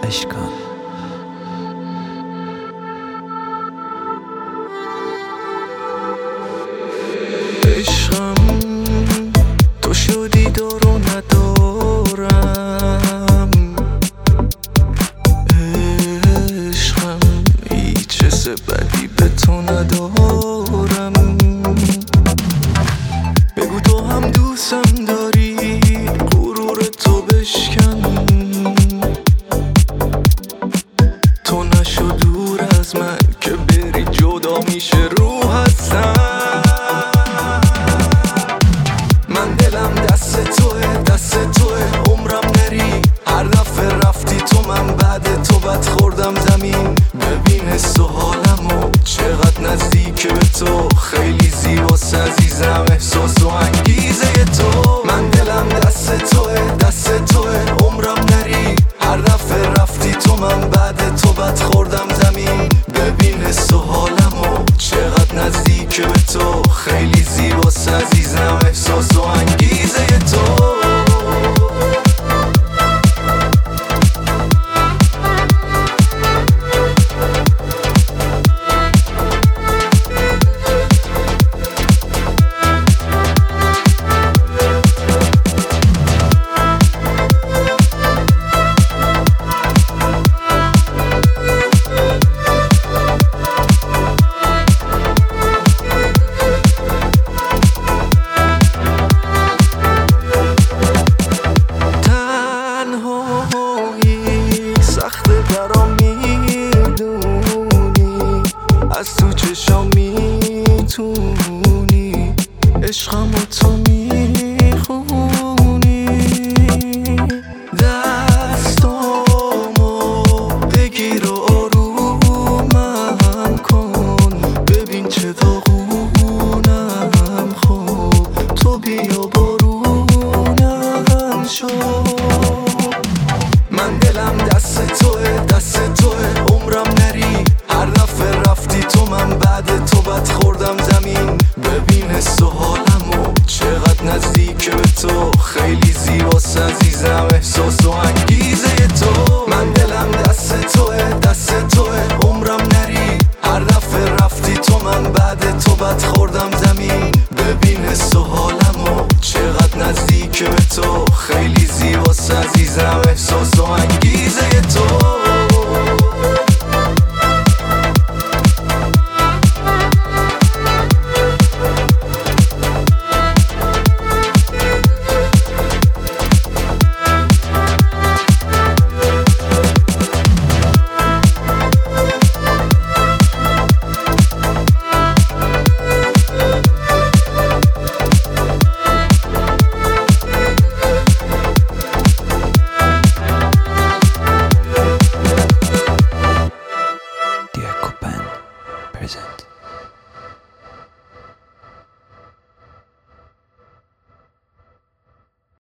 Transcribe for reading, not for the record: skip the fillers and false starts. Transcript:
عشقم. عشقم تو شدی دارو ندارم، عشقم هیچ حس بدی به تو ندارم. بگو تو هم دوستم داری، غرور تو بشکن، تو نشو دور از من که بری جدا میشه رو هستم. من دلم دست توه، دست توه، عمرم نری. هر دفعه رفتی تو من بعد تو بد خوردم زمین. ببین حس و حالمو چقدر نزدیک به تو، خیلی زیباست عزیزم احساس و انگیزه تو. من دلم دست توه، دست توه، عمرم نری. هر دفعه رفتی تو من بعد تو بد خوردم زمین. ببین حس و حالمو چقدر نزدیک به تو، خیلی زیباست عزیزم احساس و انگیزه تو. سخته برام میدونی، از تو چشام میتونی، عشقمو تو میدونی.